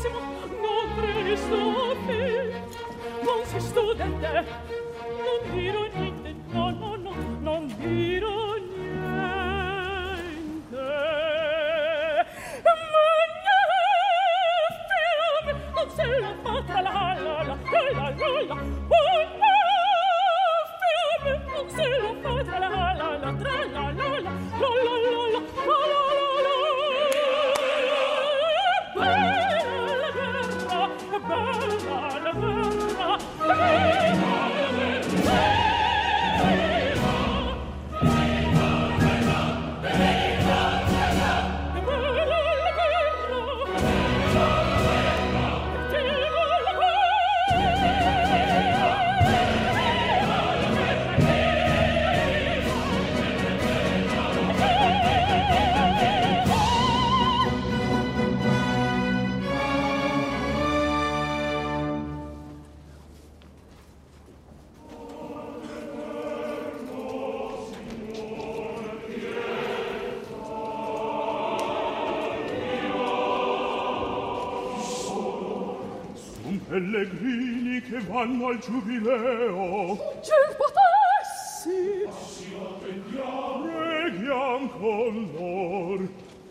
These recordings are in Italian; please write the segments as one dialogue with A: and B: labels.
A: Pellegrini che vanno al giubileo.
B: Ce potessi!
A: Sì, attendiamo. Preghiam con lor.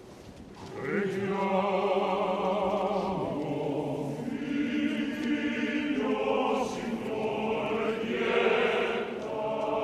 A: Preghiamo. Il figlio, Signore, pietà.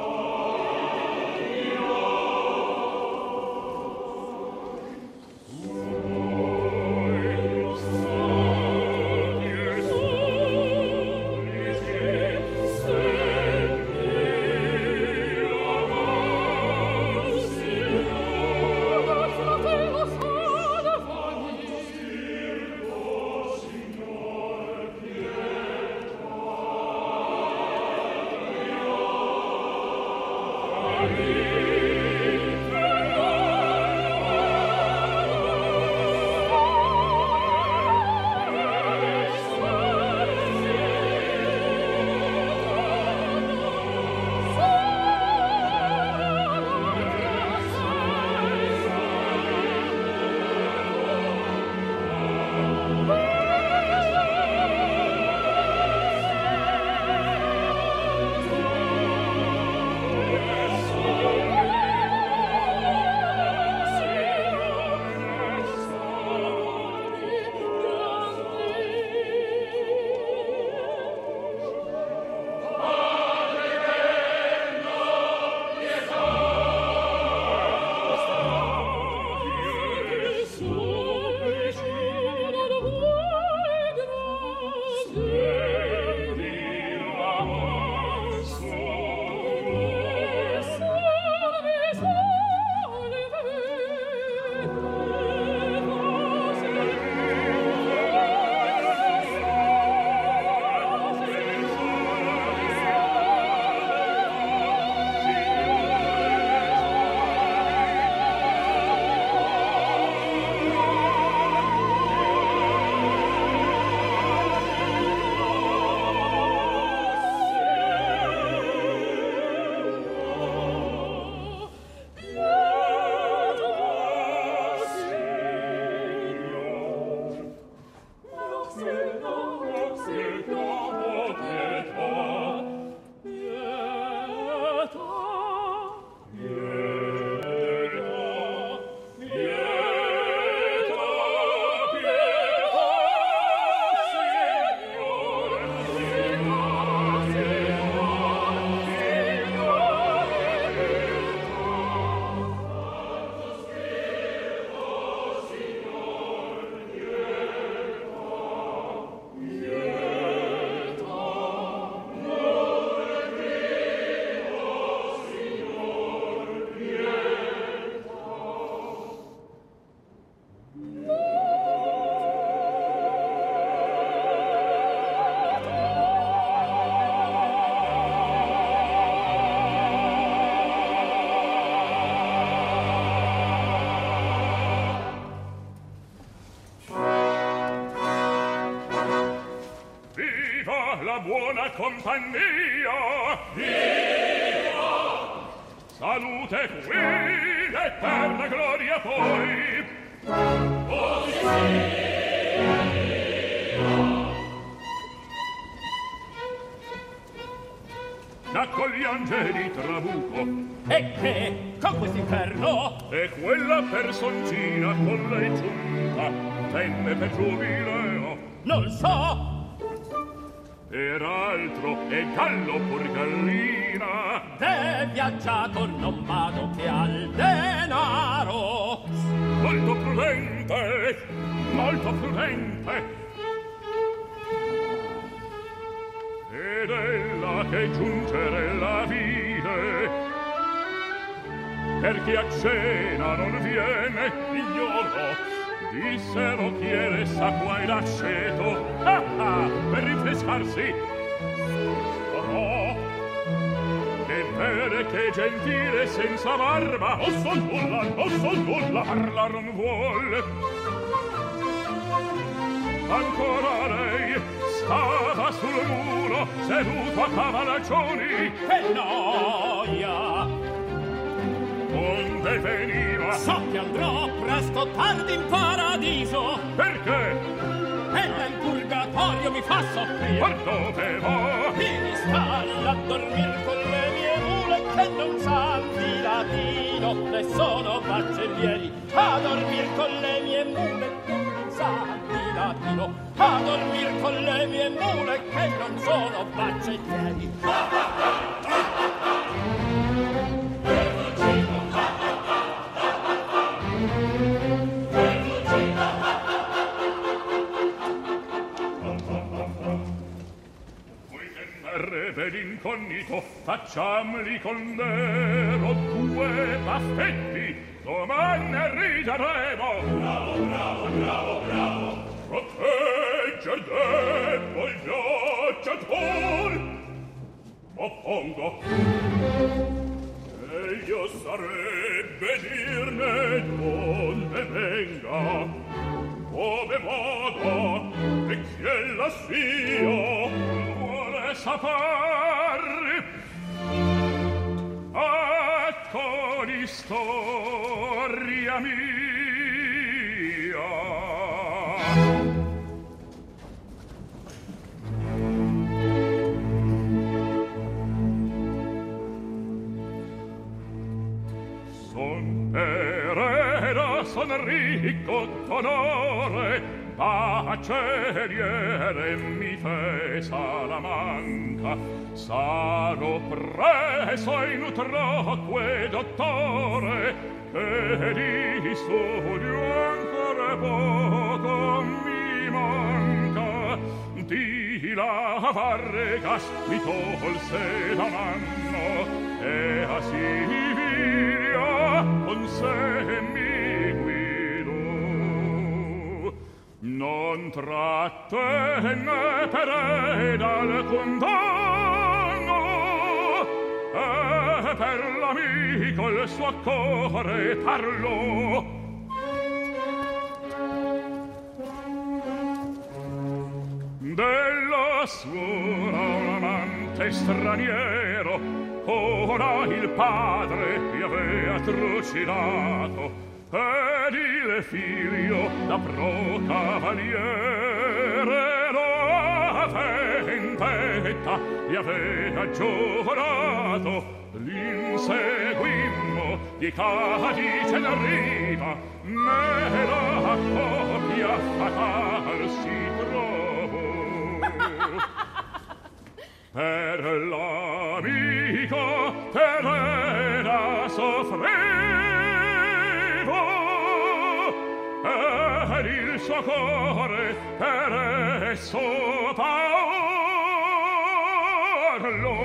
C: la buona compagnia. Viva! Salute qui, l'eterna gloria poi. Così sia. Nacque gli angeli trabuco.
B: E che? Con quest'inferno?
C: E quella personcina con lei giunta tenne per giubileo.
B: Non so.
C: Peraltro è gallo pur gallina.
B: T'è viaggiato non vado che al denaro.
C: Molto prudente, molto prudente. Ed ella che giungere la vide, perché a cena non viene, ignoro. Dissero chiede s'acqua ed aceto, per rinfrescarsi. Però e vede che gentile senza barba non so nulla parlar non vuol. Ancora lei stava sul muro seduto a cavalaccioni.
B: Che noia!
C: Onde veniva?
B: So che andrò presto tardi in paradiso.
C: Perché?
B: Ella in purgatorio mi fa soffrire.
C: Ma dove va?
B: In stalla a dormir con le mie mule che non san di latino ne sono baccellieri. A dormir con le mie mule che non san di latino. A dormir con le mie mule che non sono baccellieri.
C: Per incognito facciamli con nero due baffetti, domani ne rideremo. Bravo, bravo, bravo, bravo. Protegge il debole viaggiator. Oppongo. Meglio sarebbe dirne donde venga, come vada e chi ella sia. Sapar ecco l'istoria mia. Son ereda, son ricco d'onore, baceliere mi fe Salamanca, sarò preso in utroque dottore, e di studio ancora poco mi manca. Di la Vargas mi tolse da manno, e a Siviglia con sé mi guidò. Non trattenne per dal condanno, e per l'amico il suo cuore parlò. Della suora un amante straniero ora il padre gli avea trucidato, ed il figlio da pro cavaliere la vendetta gli avea giurato. L'inseguimmo di Cadice d'arriva, me la copia fatal si trovò. Per l'amico per era soffrivo, ed il suo cuore per esso parlò.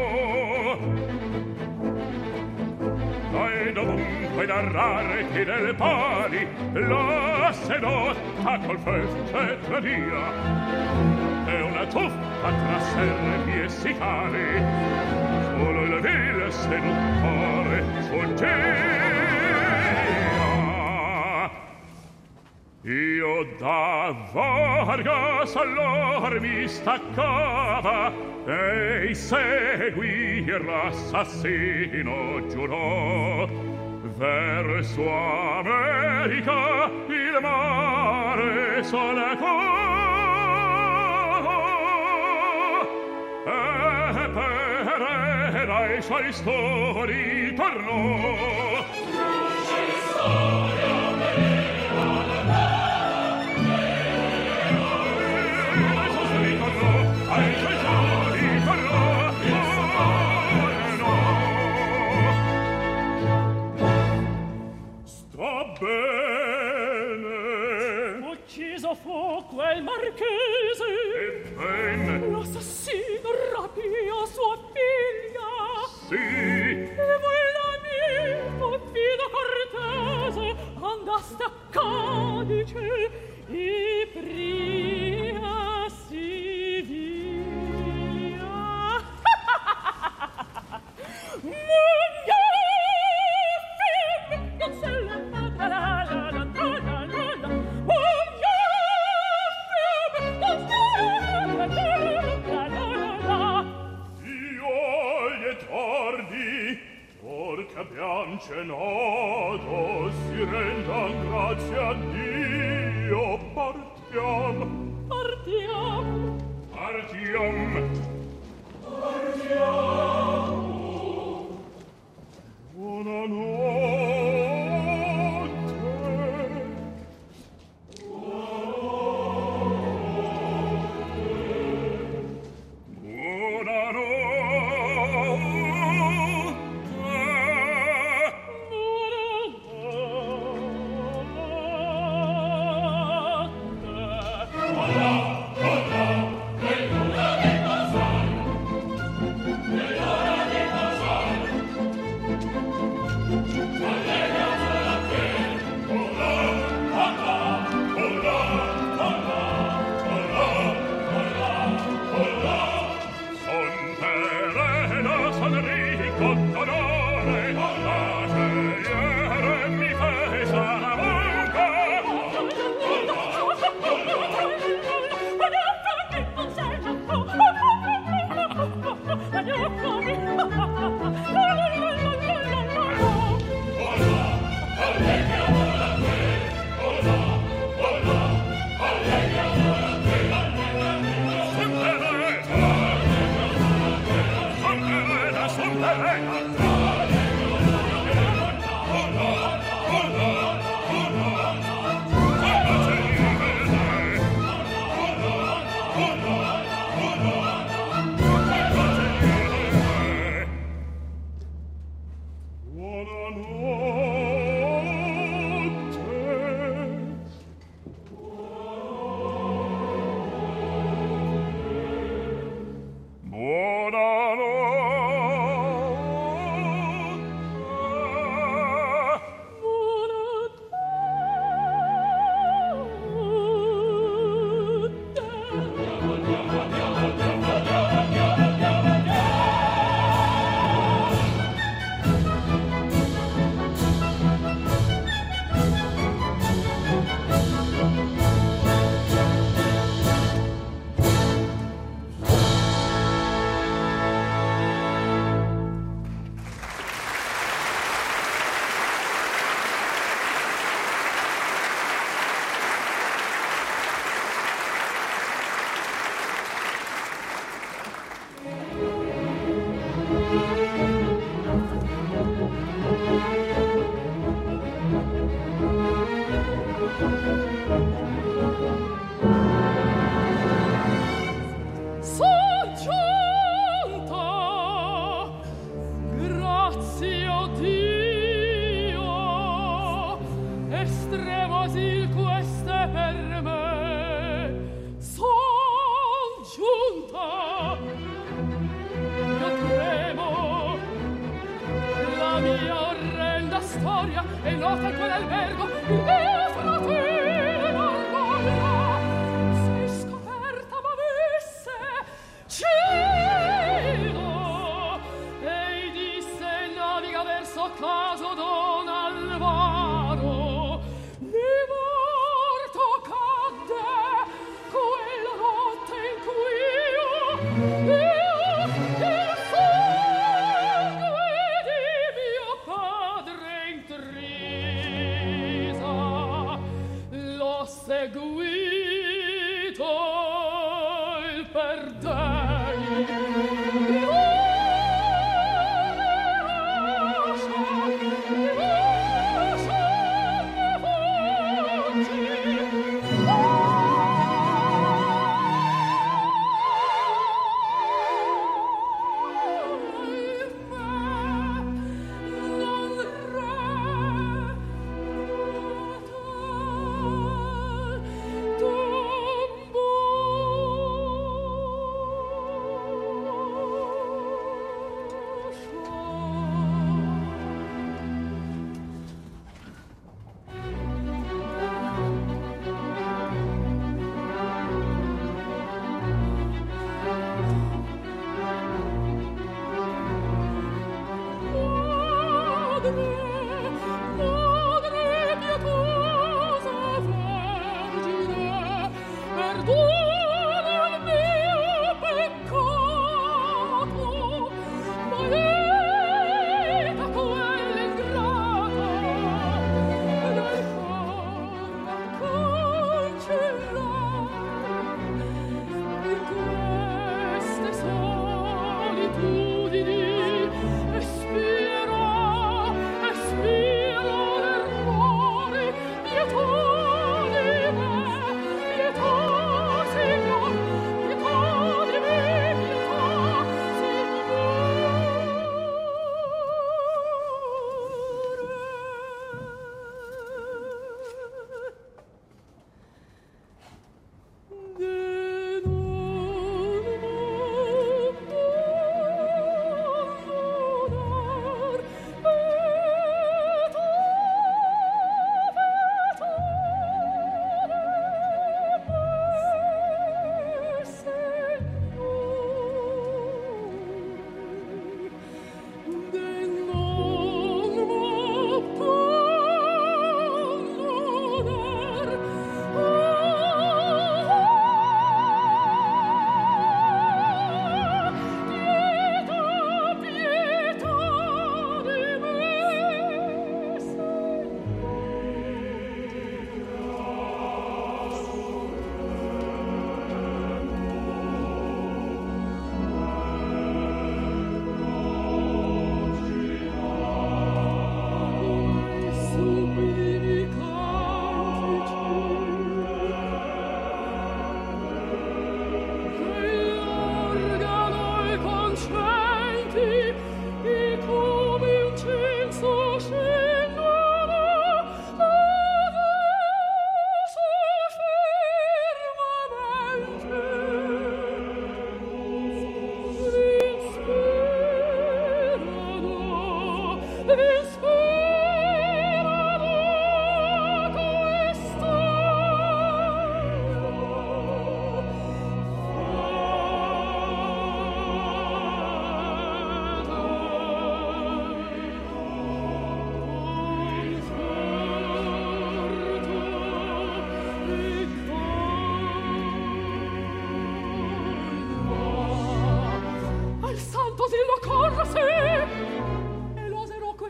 C: Dai dovunque da rariti del pali la sedotta col fece tradia, e una tuffa tra serpi e sicali solo il vil seduttore sfuggia. Io da Vargas allor mi staccava, e seguir l'assassino giurò. Verso America il mare sollecò, era ai suoi stori tornò.
B: Ucciso fu quel marchese
C: Ebbene
B: l'assassino rapiò sua figlia.
C: Sì
B: E voi l'amico fido cortese andaste a Cadice e priasi via. Non se la la la la la la la la.
C: Che abbiam cenato si rendan grazie a Dio. Partiam.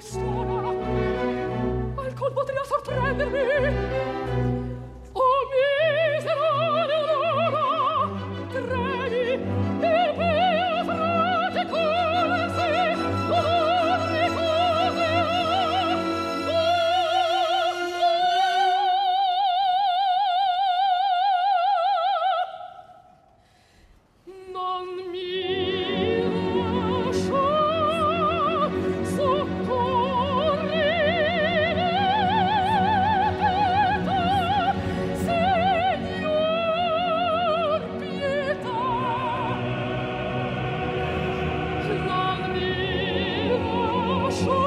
D: quest'ora al col potria sorprendermi. Oh misero Leonora, tremi il mio frate corse, non ricorderò. Non mi lascio soccorrere, Signor, pietà. Non mi lascio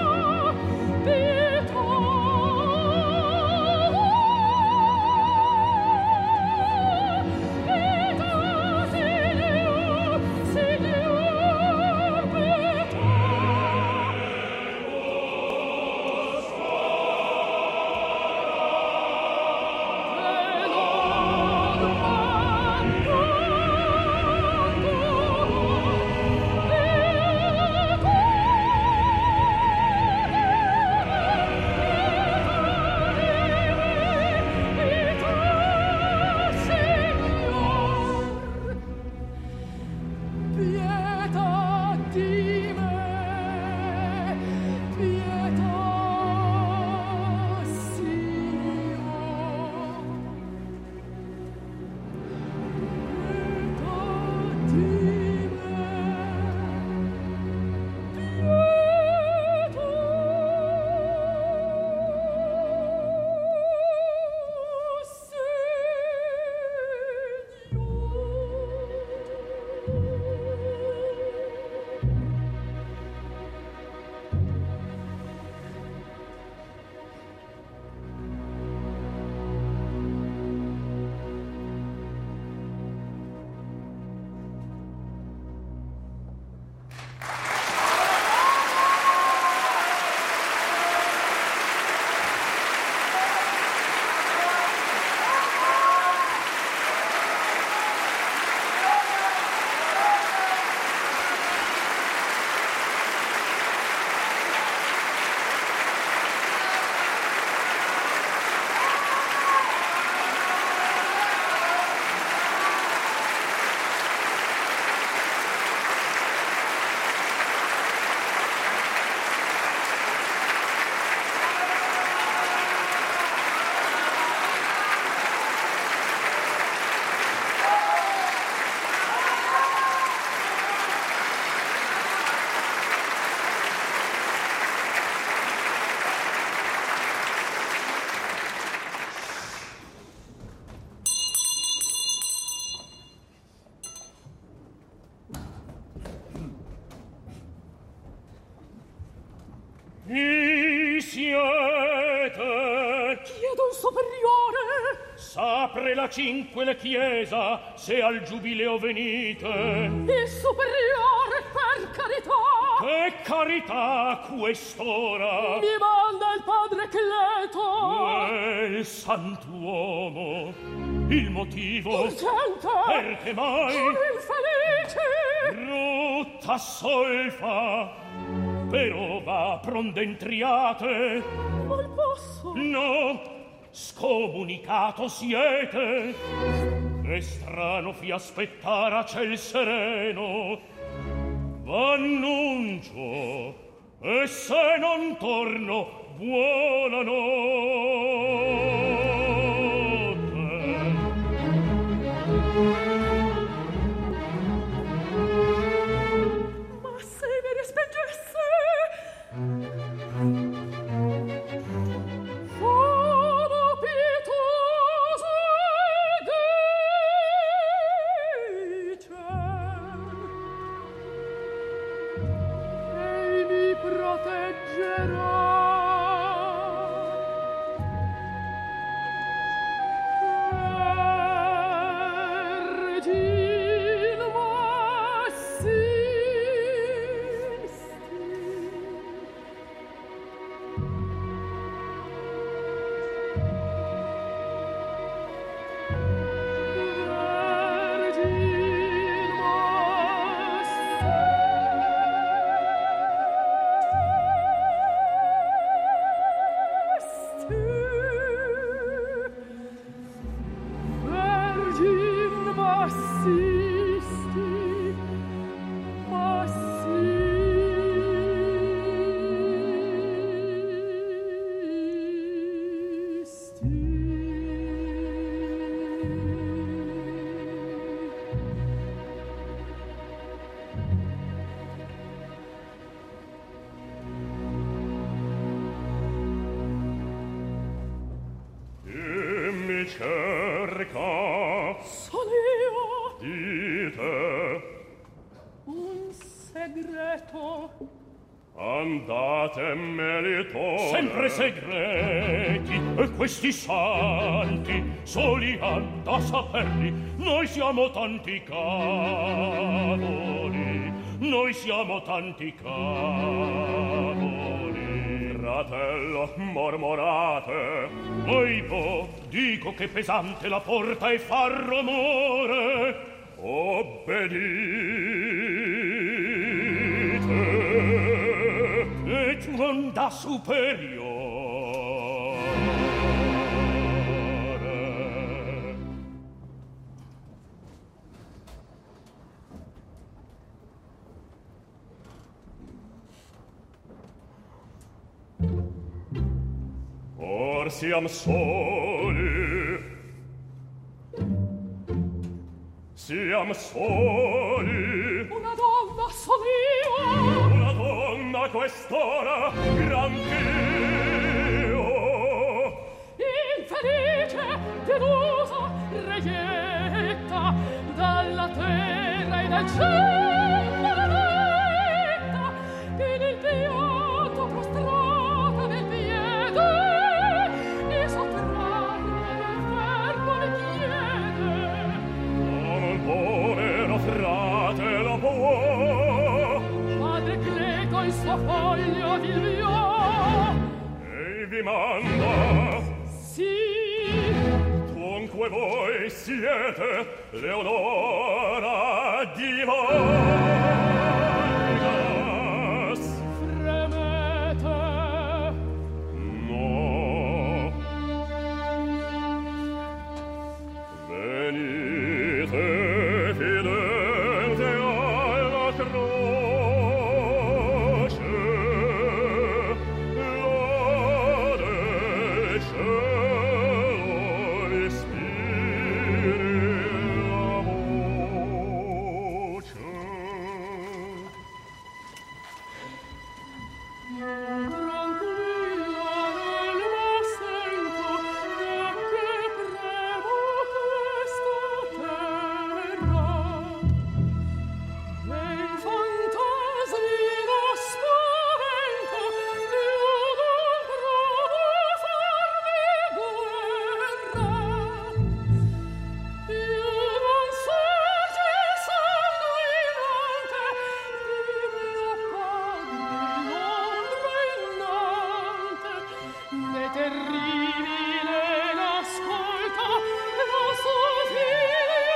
C: Chi siete?
D: Chiedo il superiore.
C: S'apre la cinque le chiesa, se al giubileo venite.
D: Il superiore, per carità.
C: Che carità quest'ora?
D: Mi manda il padre Cleto.
C: Quel sant'uomo, il motivo?
D: Urgente.
C: Perché mai?
D: Infelici.
C: Brutta solfa, però va prondentriate.
D: Non posso.
C: No, scomunicato siete. È strano fi aspettare a ciel sereno. V'annuncio, e se non torno, buonanotte.
D: Ma se mi respingesse, fama pietosa dice, ei mi proteggerà.
C: cerca
D: Son io
C: dite
D: un segreto.
C: andate melitore
B: sempre segreti e questi santi soli han da saperli. Noi siamo tanti cavoli, noi siamo tanti cavoli.
C: fratello mormorate
B: Oibo, dico che pesante la porta e fa rumore.
C: obbedite
B: Et non da superiore.
C: or siam soli siam soli
D: Una donna son io.
C: una donna a quest'ora gran Dio
D: Infelice, delusa, reietta, dalla terra e dal cielo benedetta, che nel pianto prostrata nel piede e sottrae nel fermo le chiede.
C: non il povero frate lo può
D: Padre Cleto il suo foglio di via.
C: e vi manda
D: Sì,
C: dunque voi siete Leonora di Vargas
D: fremete.
C: no venite fidente alla croce lode cielo respiri la voce
D: Tranquilla l'anima sento, da che premo questa terra. Nei fantasmi lo spavento, io non provo farmi guerra. Io non sorge sanguinante di mio padre l'ombra innante, né terribile l'ascolta la sua figlia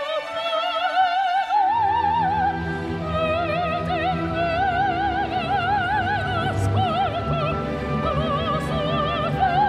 D: né terribile l'ascolta la sua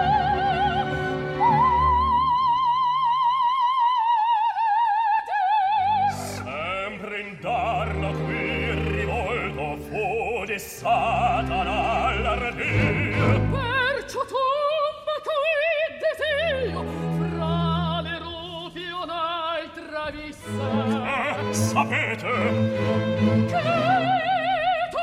C: sempre indarno qui rivolto fu di Satana all'ardire
D: Perciò tomba qui desio fra le rupi un'altra vista
C: sapete
D: che tu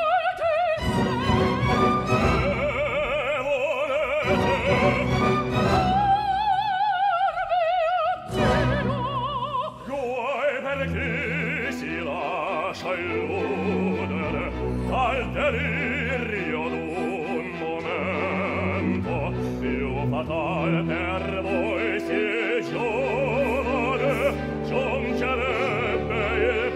C: guai per chi si lascia illudere dal delirio d'un momento più fatal per voi si giovane giungerebbe il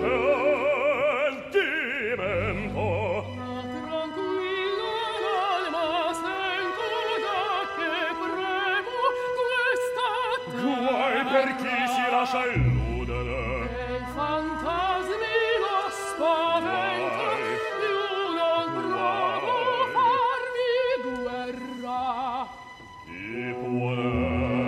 C: pentimento
D: tranquilla l'alma sento da che premo questa
C: guai per chi si lascia illudere
D: e i fantasmi lo spavento io non provo farmi guerra
C: chi può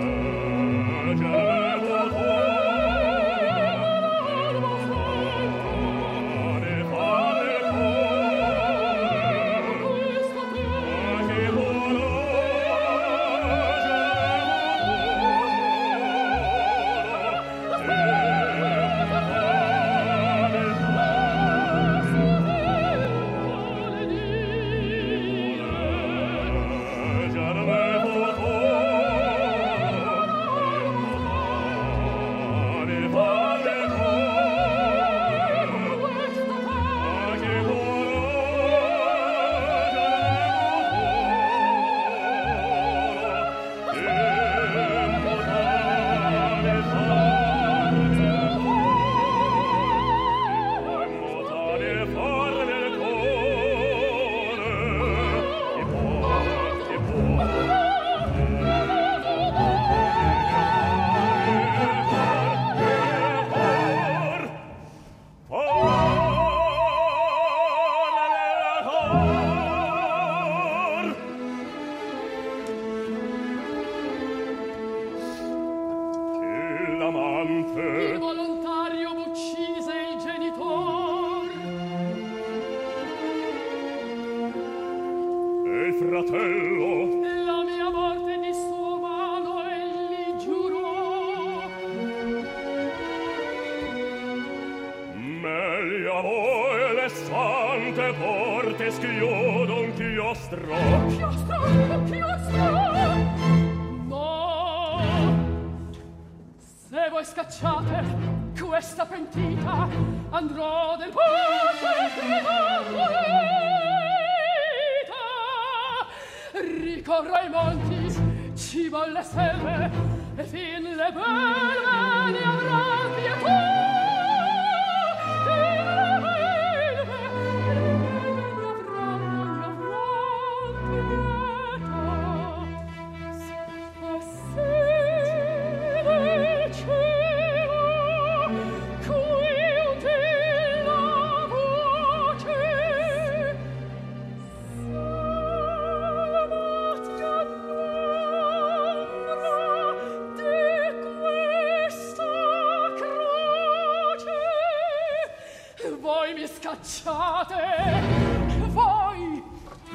D: Involontario uccise il genitor.
C: E il fratello?
D: La mia morte di suo mano egli giurò.
C: Meglio a voi le sante porte schiodo un chiostro.
D: Chiostro! No! Se voi scacciate questa pentita, andrò del pace ricorro ai monti, cibo alle selve, e fin le belve ne avran pietà. Voi mi scacciate, voi!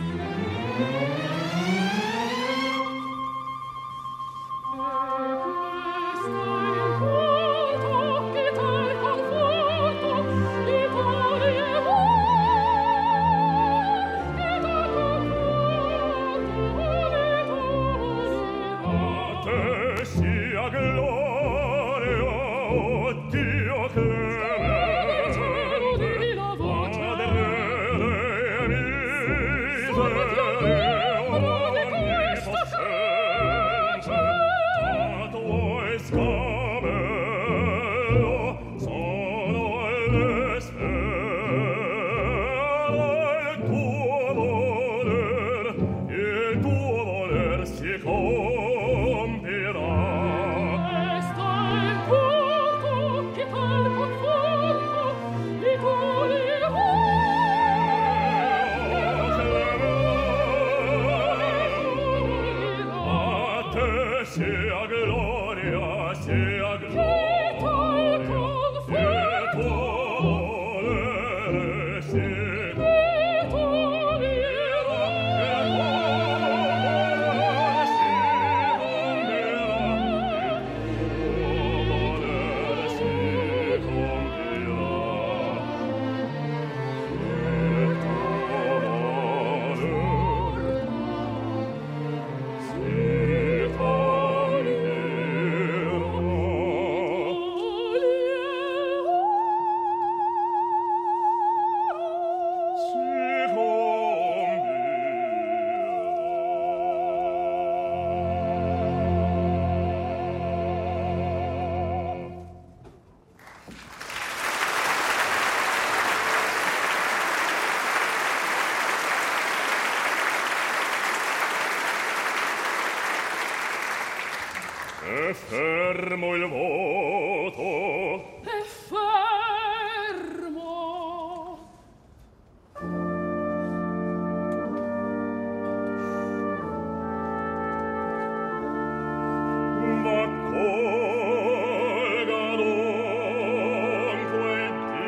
C: È fermo il voto.
D: È fermo.
C: Ma colga dunque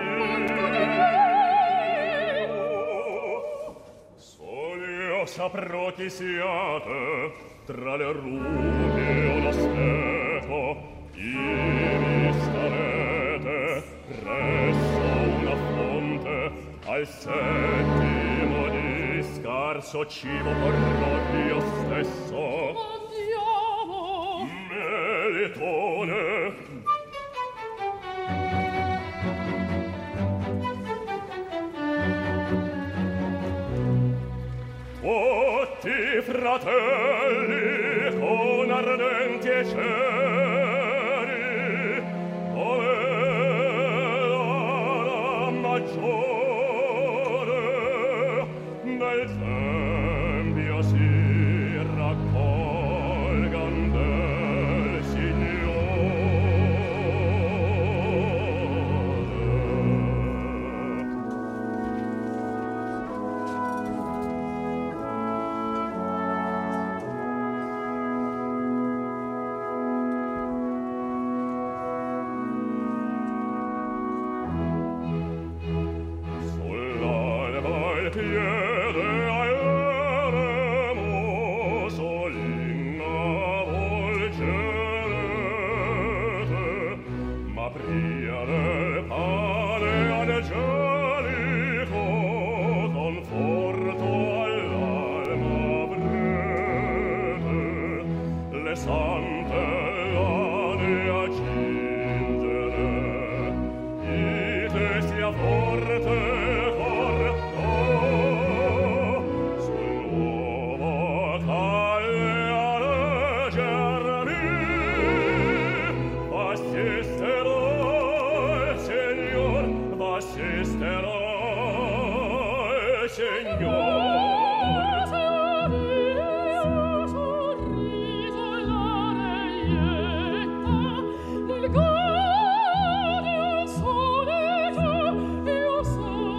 C: Dio. Solo io saprò chi siate. Tra le rughe o lo speco, ivi starete presso una fonte, al settimo di scarso cibo porrò io stesso.
D: Andiamo!
C: Melitone! Tutti fratelli con ardenti e ceri, dove la maggiore nel tempio si raccolgan del Signore. del pane angelico, conforto all'alma breve, le sante lane accingere, ite sia forte cor, sul nuovo calle a reggermi, assisterò, Signor, assisterò, Signor.
D: Nel gaudio soleto io sono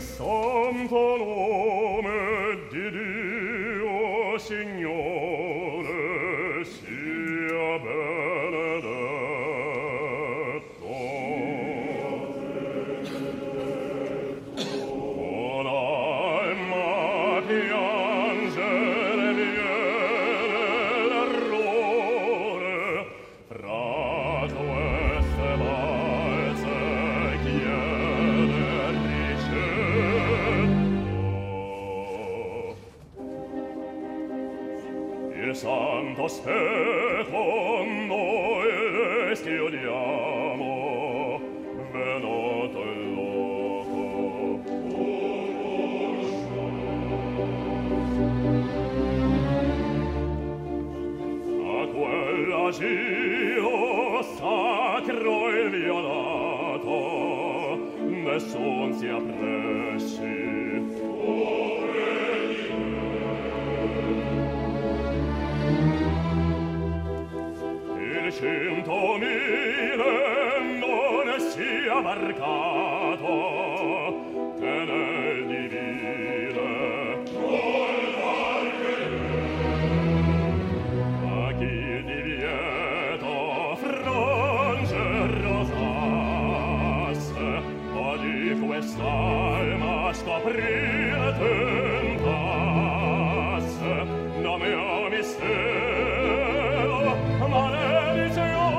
C: santo nome di Dio Signore sia benedetto. Con alma piangere viene l'errore, fra queste valse chiede il santo Stefano noi schiodiamo, venuto il loco. A quell'asilo sacro il violato, nessun si appressi. Il 100.000 non sia varcato che nel divine a chi divieto franger rosasse o di quest'alma scoprire tentasse nome o mistero maledizione.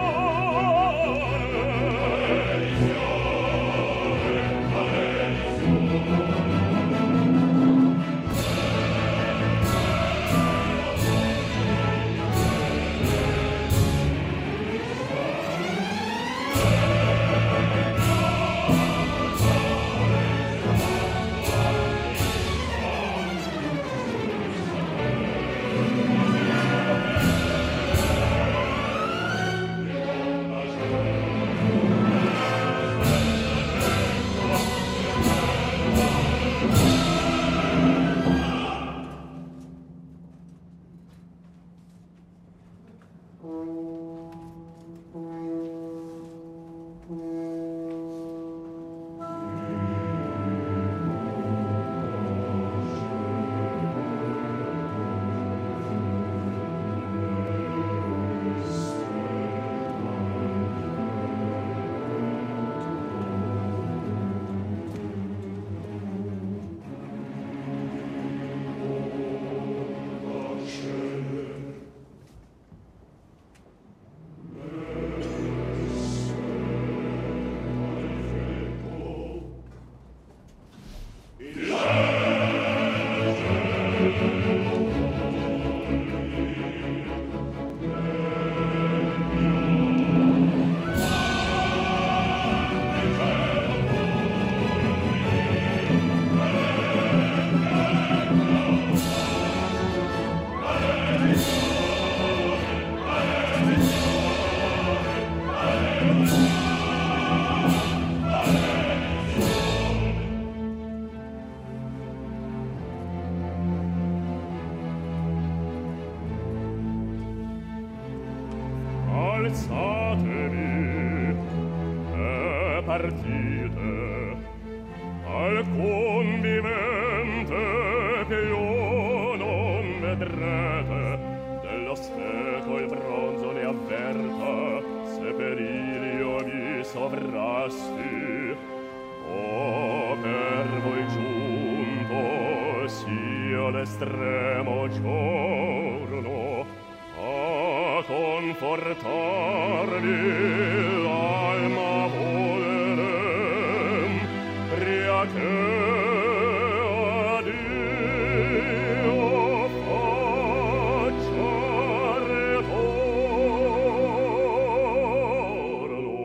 C: Alzatevi e partite alcun vivente più non vedrete dello steco il bronzo ne avverta se perilio vi sovrasti o per voi giunto sia l'estremo giorno a confortarvi l'alma volerem pria che a Dio faccia ritorno.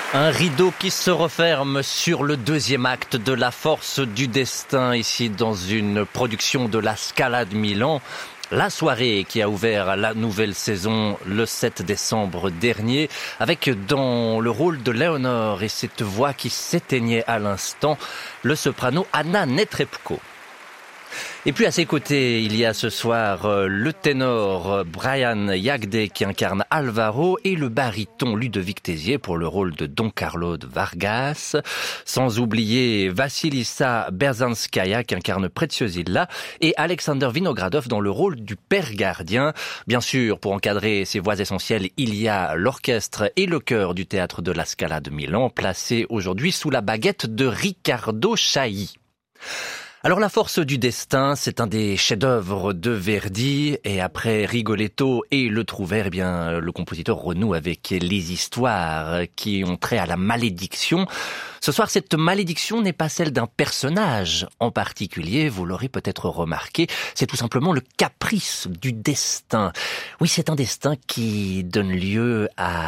E: Un rideau qui se referme sur le deuxième acte de La Force du Destin, ici dans une production de la Scala de Milan. La soirée qui a ouvert la nouvelle saison le 7 décembre dernier, avec dans le rôle de Léonore et cette voix qui s'éteignait à l'instant, le soprano Anna Netrebko. Et puis à ses côtés, il y a ce soir le ténor Brian Jagde qui incarne Alvaro et le baryton Ludovic Tézier pour le rôle de Don Carlo de Vargas, sans oublier Vassilissa Berzanskaya qui incarne Preziosilla et Alexander Vinogradov dans le rôle du père gardien. Bien sûr, pour encadrer ces voix essentielles, il y a l'orchestre et le chœur du théâtre de la Scala de Milan, placé aujourd'hui sous la baguette de Riccardo Chailly. Alors La Force du Destin, c'est un des chefs-d'œuvre de Verdi et après Rigoletto et Le Trouvère, eh bien le compositeur renoue avec les histoires qui ont trait à la malédiction. Ce soir, cette malédiction n'est pas celle d'un personnage en particulier, vous l'aurez peut-être remarqué, c'est tout simplement le caprice du destin. Oui, c'est un destin qui donne lieu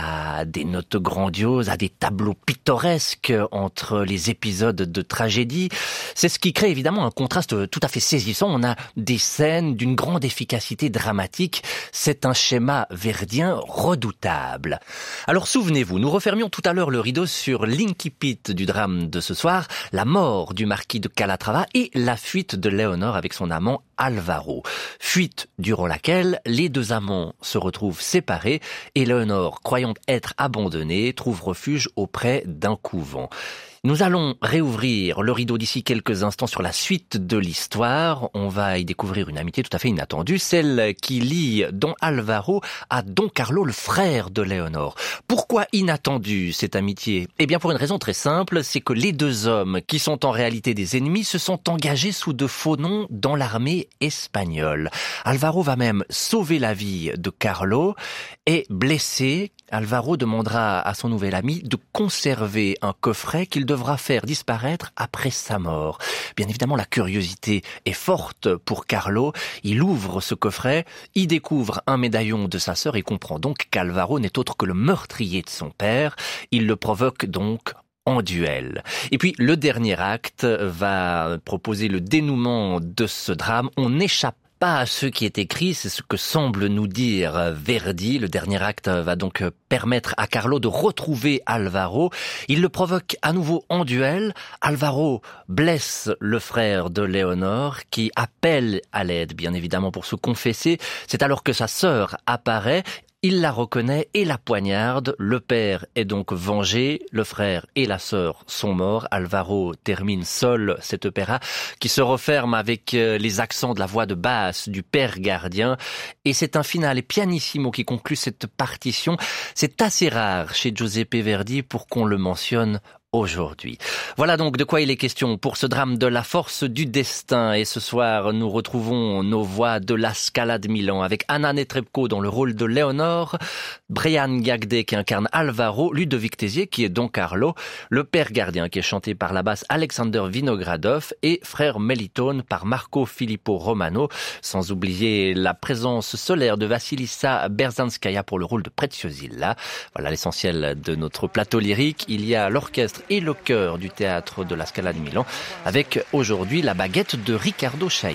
E: à des notes grandioses, à des tableaux pittoresques entre les épisodes de tragédie. C'est ce qui crée évidemment un contraste tout à fait saisissant. On a des scènes d'une grande efficacité dramatique. C'est un schéma verdien redoutable. Alors souvenez-vous, nous refermions tout à l'heure le rideau sur l'incipit du drame de ce soir, la mort du marquis de Calatrava et la fuite de Léonore avec son amant Alvaro. Fuite durant laquelle les deux amants se retrouvent séparés et Léonore, croyant être abandonnée, trouve refuge auprès d'un couvent. Nous allons réouvrir le rideau d'ici quelques instants sur la suite de l'histoire. On va y découvrir une amitié tout à fait inattendue, celle qui lie Don Alvaro à Don Carlo, le frère de Léonore. Pourquoi inattendue cette amitié ? Eh bien pour une raison très simple, c'est que les deux hommes, qui sont en réalité des ennemis, se sont engagés sous de faux noms dans l'armée espagnole. Alvaro va même sauver la vie de Carlo et blessé, Alvaro demandera à son nouvel ami de conserver un coffret qu'il devra faire disparaître après sa mort. Bien évidemment, la curiosité est forte pour Carlo. Il ouvre ce coffret, y découvre un médaillon de sa sœur et comprend donc qu'Alvaro n'est autre que le meurtrier de son père. Il le provoque donc en duel. Et puis, le dernier acte va proposer le dénouement de ce drame. On n'échappe pas à ce qui est écrit, c'est ce que semble nous dire Verdi. Le dernier acte va donc permettre à Carlo de retrouver Alvaro. Il le provoque à nouveau en duel. Alvaro blesse le frère de Léonore qui appelle à l'aide, bien évidemment, pour se confesser. C'est alors que sa sœur apparaît. Il la reconnaît et la poignarde. Le père est donc vengé. Le frère et la sœur sont morts. Alvaro termine seul cet opéra qui se referme avec les accents de la voix de basse du père gardien. Et c'est un finale pianissimo qui conclut cette partition. C'est assez rare chez Giuseppe Verdi pour qu'on le mentionne aujourd'hui. Voilà donc de quoi il est question pour ce drame de La Force du Destin. Et ce soir, nous retrouvons nos voix de la Scala de Milan avec Anna Netrebko dans le rôle de Léonore, Brian Jagde qui incarne Alvaro, Ludovic Tézier qui est Don Carlo, le père gardien qui est chanté par la basse Alexander Vinogradov et frère Melitone par Marco Filippo Romano, sans oublier la présence solaire de Vassilissa Berzanskaya pour le rôle de Preziosilla. Voilà l'essentiel de notre plateau lyrique. Il y a l'orchestre et le chœur du théâtre de la Scala de Milan, avec aujourd'hui la baguette de Riccardo Chailly.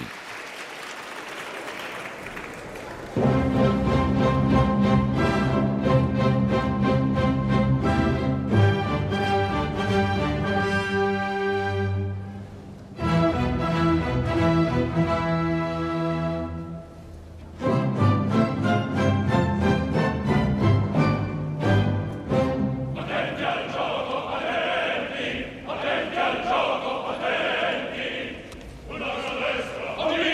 C: Attenti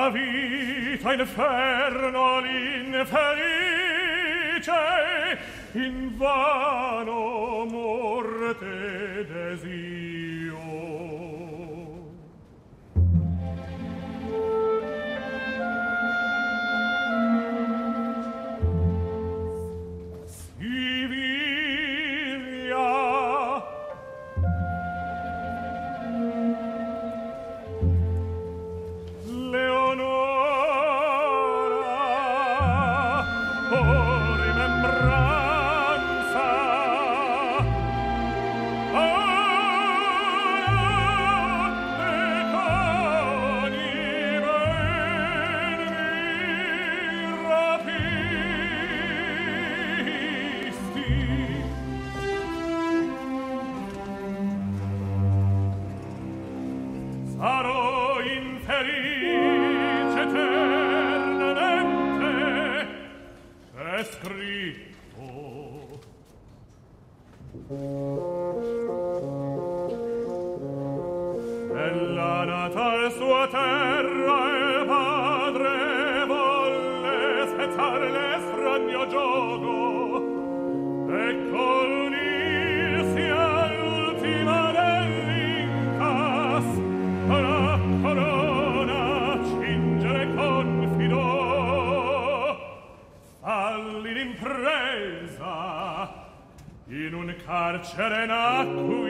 A: la vita inferno l'infelice invano morte desio. Sarò infelice eternamente, è scritto. Ella nata al sua terra e padre volle spezzar l'estraneo gioco e coll'unirsi all'ultima dell'Incas la corona cingere confidò. Falli l'impresa in un carcere nacque